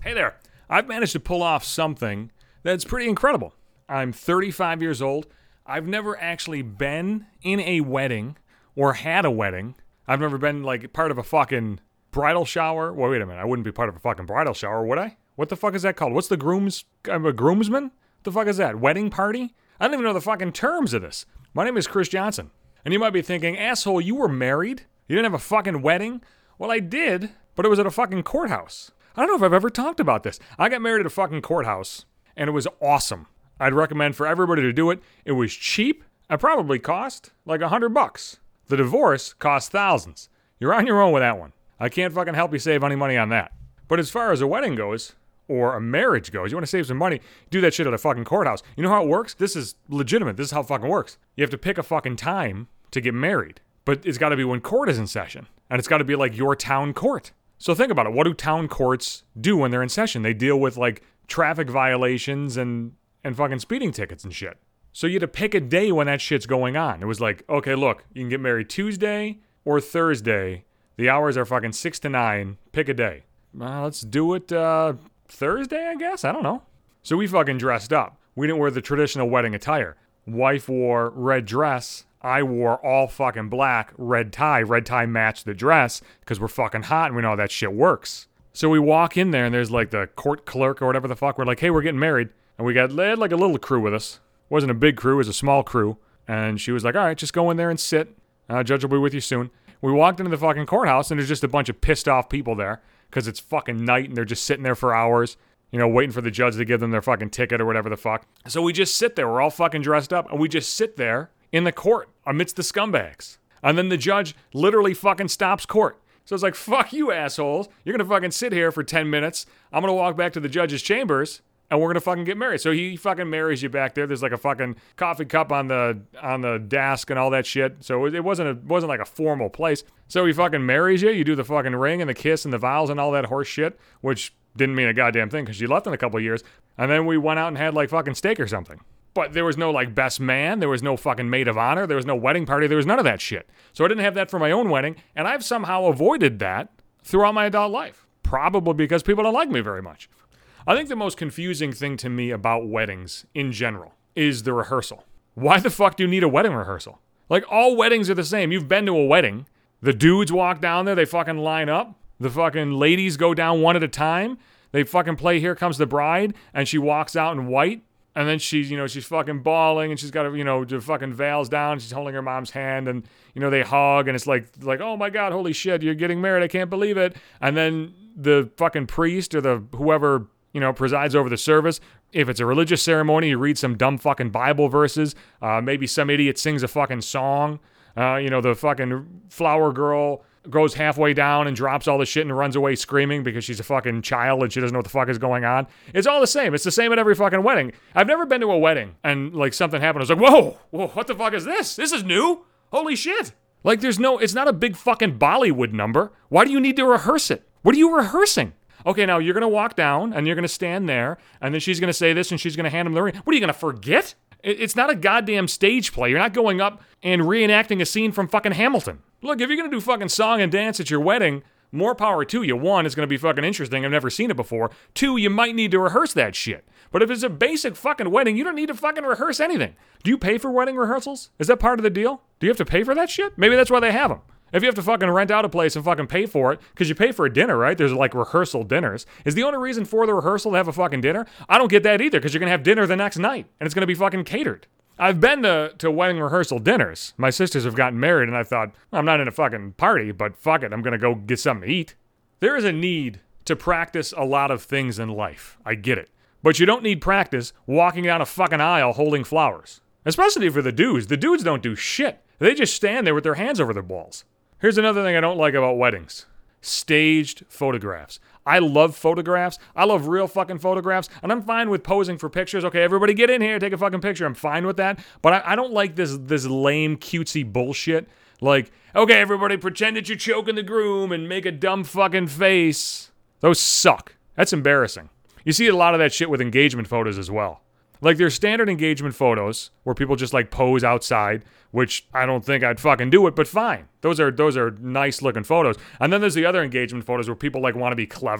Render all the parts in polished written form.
Hey there. I've managed to pull off something that's pretty incredible. I'm 35 years old. I've never actually been in a wedding or had a wedding. I've never been like part of a fucking bridal shower. Well, wait a minute. I wouldn't be part of a fucking bridal shower, would I? What the fuck is that called? What's the groom's? I'm a groomsman? What the fuck is that? Wedding party? I don't even know the fucking terms of this. My name is Chris Johnson. And you might be thinking, asshole, you were married? You didn't have a fucking wedding? Well, I did, but it was at a fucking courthouse. I don't know if I've ever talked about this. I got married at a fucking courthouse, and it was awesome. I'd recommend for everybody to do it. It was cheap. It probably cost like $100. The divorce cost thousands. You're on your own with that one. I can't fucking help you save any money on that. But as far as a wedding goes, or a marriage goes, you want to save some money, do that shit at a fucking courthouse. You know how it works? This is legitimate. This is how it fucking works. You have to pick a fucking time to get married. But it's got to be when court is in session. And it's got to be like your town court. So think about it. What do town courts do when they're in session? They deal with like traffic violations and fucking speeding tickets and shit. So you had to pick a day when that shit's going on. It was like, okay, look, you can get married Tuesday or Thursday. The hours are fucking 6 to 9. Pick a day. Let's do it Thursday, I guess? I don't know. So we fucking dressed up. We didn't wear the traditional wedding attire. Wife wore red dress. I wore all fucking black, red tie. Red tie matched the dress because we're fucking hot and we know how that shit works. So we walk in there and there's like the court clerk or whatever the fuck. We're like, hey, we're getting married. And we had like a little crew with us. It wasn't a big crew, it was a small crew. And she was like, all right, just go in there and sit. Judge will be with you soon. We walked into the fucking courthouse and there's just a bunch of pissed off people there because it's fucking night and they're just sitting there for hours, you know, waiting for the judge to give them their fucking ticket or whatever the fuck. So we just sit there. We're all fucking dressed up and we just sit there in the court amidst the scumbags. And then the judge literally fucking stops court. So it's like, fuck you assholes. You're going to fucking sit here for 10 minutes. I'm going to walk back to the judge's chambers and we're going to fucking get married. So he fucking marries you back there. There's like a fucking coffee cup on the desk and all that shit. So it wasn't like a formal place. So he fucking marries you. You do the fucking ring and the kiss and the vows and all that horse shit, which didn't mean a goddamn thing because she left in a couple of years. And then we went out and had like fucking steak or something. But there was no like best man, there was no fucking maid of honor, there was no wedding party, there was none of that shit. So I didn't have that for my own wedding, and I've somehow avoided that throughout my adult life. Probably because people don't like me very much. I think the most confusing thing to me about weddings in general is the rehearsal. Why the fuck do you need a wedding rehearsal? Like all weddings are the same. You've been to a wedding. The dudes walk down there, they fucking line up. The fucking ladies go down one at a time. They fucking play Here Comes the Bride, and she walks out in white. And then she's fucking bawling and she's got the fucking veils down. She's holding her mom's hand and, they hug and it's like, oh my God, holy shit, you're getting married. I can't believe it. And then the fucking priest or the whoever, presides over the service, if it's a religious ceremony, you read some dumb fucking Bible verses. Maybe some idiot sings a fucking song. The fucking flower girl goes halfway down and drops all the shit and runs away screaming because she's a fucking child and she doesn't know what the fuck is going on. It's all the same. It's the same at every fucking wedding. I've never been to a wedding and like something happened. I was like, whoa, what the fuck is this? This is new. Holy shit. Like it's not a big fucking Bollywood number. Why do you need to rehearse it? What are you rehearsing? Okay, now you're going to walk down and you're going to stand there and then she's going to say this and she's going to hand him the ring. What are you going to forget? It's not a goddamn stage play. You're not going up and reenacting a scene from fucking Hamilton. Look, if you're going to do fucking song and dance at your wedding, more power to you. One, it's going to be fucking interesting. I've never seen it before. Two, you might need to rehearse that shit. But if it's a basic fucking wedding, you don't need to fucking rehearse anything. Do you pay for wedding rehearsals? Is that part of the deal? Do you have to pay for that shit? Maybe that's why they have them. If you have to fucking rent out a place and fucking pay for it, because you pay for a dinner, right? There's like rehearsal dinners. Is the only reason for the rehearsal to have a fucking dinner? I don't get that either, because you're going to have dinner the next night, and it's going to be fucking catered. I've been to wedding rehearsal dinners. My sisters have gotten married, and I thought, I'm not in a fucking party, but fuck it, I'm going to go get something to eat. There is a need to practice a lot of things in life. I get it. But you don't need practice walking down a fucking aisle holding flowers. Especially for the dudes. The dudes don't do shit. They just stand there with their hands over their balls. Here's another thing I don't like about weddings. Staged photographs. I love photographs. I love real fucking photographs. And I'm fine with posing for pictures. Okay, everybody get in here, take a fucking picture. I'm fine with that. But I don't like this lame, cutesy bullshit. Like, okay, everybody pretend that you're choking the groom and make a dumb fucking face. Those suck. That's embarrassing. You see a lot of that shit with engagement photos as well. Like, there's standard engagement photos where people just, like, pose outside, which I don't think I'd fucking do it, but fine. Those are nice-looking photos. And then there's the other engagement photos where people, like, want to be clever.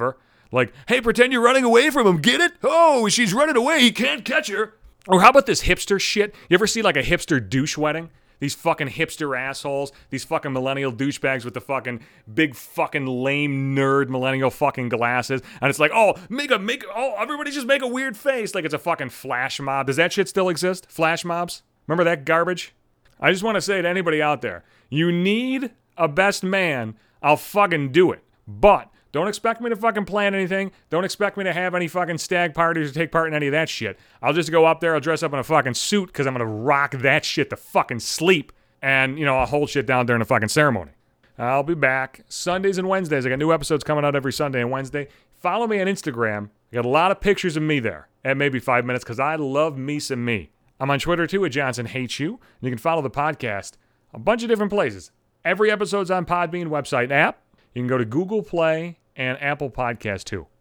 Like, hey, pretend you're running away from him. Get it? Oh, she's running away. He can't catch her. Or how about this hipster shit? You ever see like a hipster douche wedding? These fucking hipster assholes, these fucking millennial douchebags with the fucking big fucking lame nerd millennial fucking glasses. And it's like, oh, everybody just make a weird face like it's a fucking flash mob. Does that shit still exist? Flash mobs? Remember that garbage? I just want to say to anybody out there, you need a best man, I'll fucking do it. But don't expect me to fucking plan anything. Don't expect me to have any fucking stag parties or take part in any of that shit. I'll just go up there, I'll dress up in a fucking suit because I'm going to rock that shit to fucking sleep. And, I'll hold shit down during the fucking ceremony. I'll be back Sundays and Wednesdays. I got new episodes coming out every Sunday and Wednesday. Follow me on Instagram. I got a lot of pictures of me there at maybe 5 minutes because I love me some me. I'm on Twitter too at Johnson Hates You. And you can follow the podcast a bunch of different places. Every episode's on Podbean website and app. You can go to Google Play and Apple Podcast too.